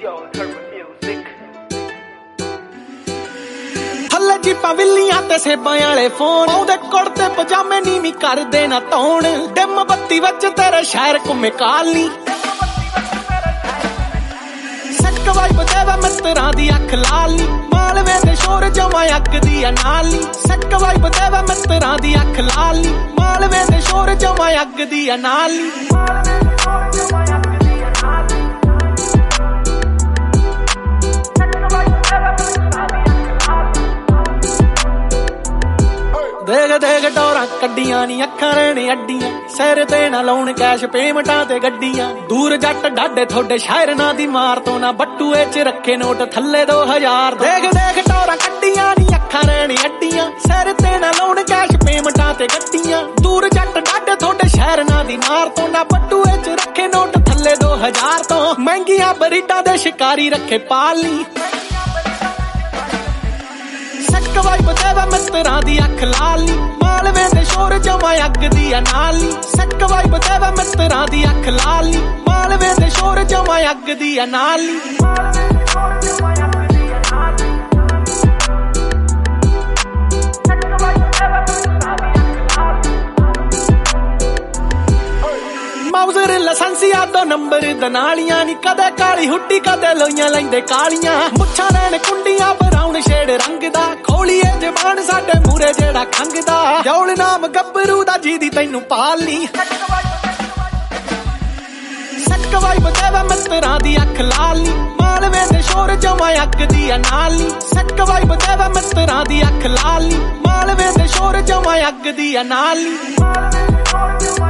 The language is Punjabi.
ਥੱਲੇ ਜੀਪਾਂ ਵਿੱਲੀਆਂ ਤੇ ਸੇਬਾਂ ਵਾਲੇ ਫੋਨ ਉਹਦੇ ਕੁੜਤੇ ਪਜਾਮੇ ਨੀਵੀਂ ਕਰਦੇ ਨਾ ਧੌਣ ਡਿਮ ਬੱਤੀ ਵਿੱਚ ਤੇਰੇ ਸ਼ਹਿਰ ਘੁੰਮੇ ਕਾਲੀ ਸੱਕ ਵਾਈਬ ਦੇਵਾ ਮਿੱਤਰਾਂ ਦੀ ਅੱਖ ਲਾਲੀ ਮਾਲਵੇ ਦੇ ਸ਼ੋਰ ਜਮਾ ਅੱਗ ਦੀ ਨਾਲੀ ਸੱਕ ਵਾਈਬ ਦੇਵਾ ਮਿੱਤਰਾਂ ਦੀ ਅੱਖ ਲਾਲੀ ਮਾਲਵੇ ਦੇ ਸ਼ੋਰ ਜਮਾ ਅੱਗ ਦੀ ਨਾਲੀ ਦੇਖ ਦੇਖ ਡੋਰਾਂ ਕੱਢੀਆਂ ਨੀ ਅੱਖਾਂ ਰਹਿਣੇ ਅੱਡੀਆਂ ਸਿਰ ਤੇ ਨਾ ਲਾਉਣ ਕੈਸ਼ ਪੇਮੈਂਟਾਂ ਤੇ ਗੱਡੀਆਂ ਦੂਰ ਜੱਟ ਡਾਡੇ ਤੁਹਾਡੇ ਸ਼ਹਿਰ ਨਾ ਦੀ ਮਾਰ ਤੋਂ ਨਾ ਬੱਟੂਏ ਚ ਰੱਖੇ ਨੋਟ ਥੱਲੇ 2000 ਦੇਖ ਦੇਖ ਡੋਰਾਂ ਕੱਢੀਆਂ ਨੀ ਅੱਖਾਂ ਰਹਿਣੇ ਅੱਡੀਆਂ ਸਿਰ ਤੇ ਨਾ ਲਾਉਣ ਕੈਸ਼ ਪੇਮੈਂਟਾਂ ਤੇ ਗੱਡੀਆਂ ਦੂਰ ਜੱਟ ਡਾਡੇ ਤੁਹਾਡੇ ਸ਼ਹਿਰ ਨਾ ਦੀ ਮਾਰ ਤੋਂ ਨਾ ਬੱਟੂਏ ਚ ਰੱਖੇ ਨੋਟ ਥੱਲੇ 2000 ਤੋਂ ਮਹਿੰਗੀਆਂ ਬਰੀਡਾਂ ਦੇ ਸ਼ਿਕਾਰੀ ਰੱਖੇ ਪਾਲੀ ਸੱਕ ਵਾਈਬ ਦੇਵਾ ਮਿੱਤਰਾਂ ਦੀ ਅੱਖ ਲਾਲੀ ਮਾਲਵੇ ਦੇ ਸ਼ੋਰ ਜਮਾ ਅੱਗ ਦੀ ਨਾਲੀ ਸੱਕ ਵਾਈਬ ਦੇਵਾ ਮਿੱਤਰਾਂ ਦੀ ਅੱਖ ਲਾਲੀ ਮਾਲਵੇ ਦੇ ਸ਼ੋਰ ਜਮਾ ਅੱਗ ਦੀ ਨਾਲੀ ਮਾਊਜ਼ਰ ਲਾਇਸੈਂਸੀਆ ਦੋ ਨੰਬਰ ਦਨਾਲੀਆਂ ਨੀ ਕਦੇ ਕਾਲੀ ਹੁੱਡੀ ਕਦੇ ਲੋਈਆਂ ਲੈਂਦੇ ਕਾਲੀਆਂ ਮੁੱਛਾਂ ਰਹਿਣ ਕੁੰਡੀਆਂ ਬਰਾਉਨ ਸ਼ੇਡ ਰੰਗ ਦਾ ਖੋਲੀਏ ਜ਼ਬਾਨ ਸਾਡੇ ਮੂਰੇ ਜਿਹੜਾ ਖੰਗਦਾ ਜੌਲ ਨਾਮ ਗੱਭਰੂ ਦਾ ਜਿਹਦੀ ਤੈਨੂੰ ਪਾਲੀ ਸੱਕ ਵਾਈਬ ਦੇਵਾ ਮਿੱਤਰਾਂ ਦੀ ਅੱਖ ਲਾਲੀ ਮਾਲਵੇ ਦੇ ਸ਼ੋਰ ਜਮਾ ਅੱਗ ਦੀ ਨਾਲੀ ਸੱਕ ਵਾਈਬ ਦੇਵਾ ਮਿੱਤਰਾਂ ਦੀ ਅੱਖ ਲਾਲੀ ਮਾਲਵੇ ਦੇ ਸ਼ੋਰ ਜਮਾ ਅੱਗ ਦੀ ਨਾਲੀ